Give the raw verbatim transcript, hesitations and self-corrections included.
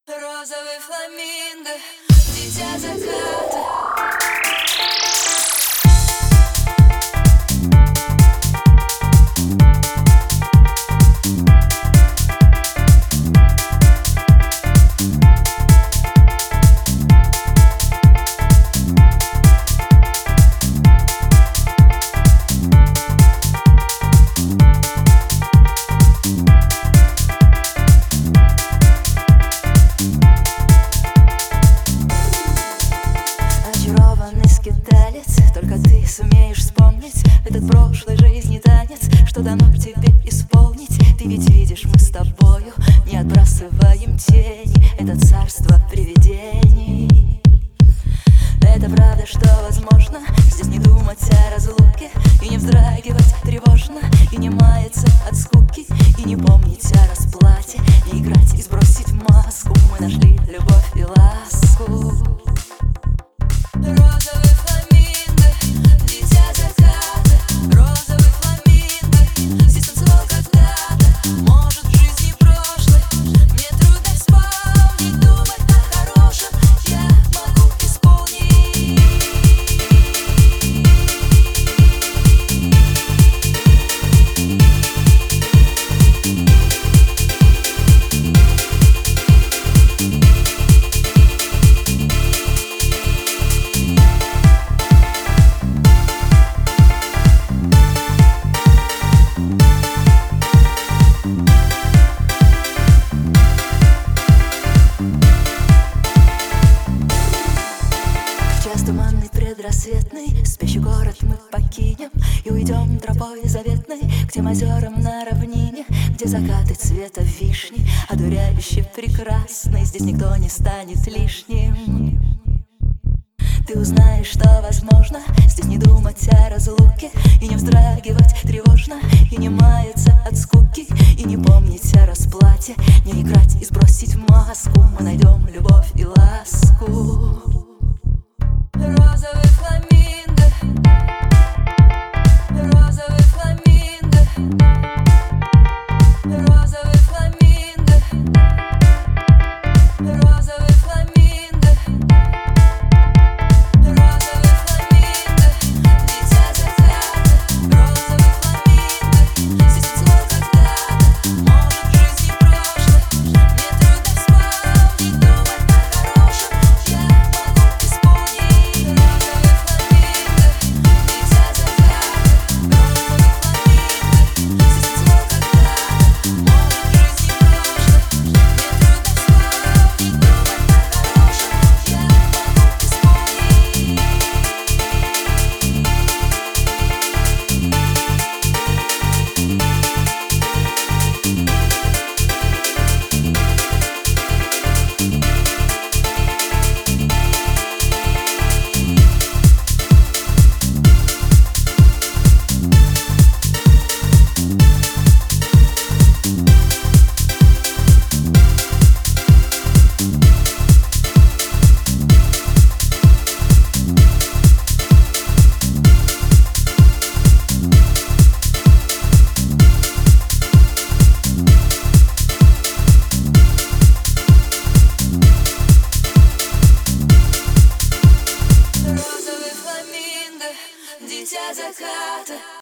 Розовый фламинго, дитя заката. Только ты сумеешь вспомнить этот прошлой жизни танец, что дано тебе исполнить. Ты ведь видишь, мы с тобою не отбрасываем тени. Это царство привидений. Это правда, что возможно здесь не думать о разлуке и не вздрагивать тревожно, и не маяться от скуки, и не помнить о расплате, не играть и сбросить маску. Мы нашли любовь и ласку. Розовый фламинго, дитя заката. Розовый фламинго, здесь танцевал когда-то. Может, в жизни прошлой мне трудно вспомнить, думать о хорошем я могу исполнить. Туманный предрассветный, спящий город мы покинем и уйдем тропой заветной к тем озерам на равнине, где закаты цвета вишни, одуряюще прекрасны. Здесь никто не станет лишним. Ты узнаешь, что возможно здесь не думать о разлуке и не вздрагивать тревожно, и не маяться от скуки, и не помнить о расплате, не играть и сбросить маску. Мы найдем любовь.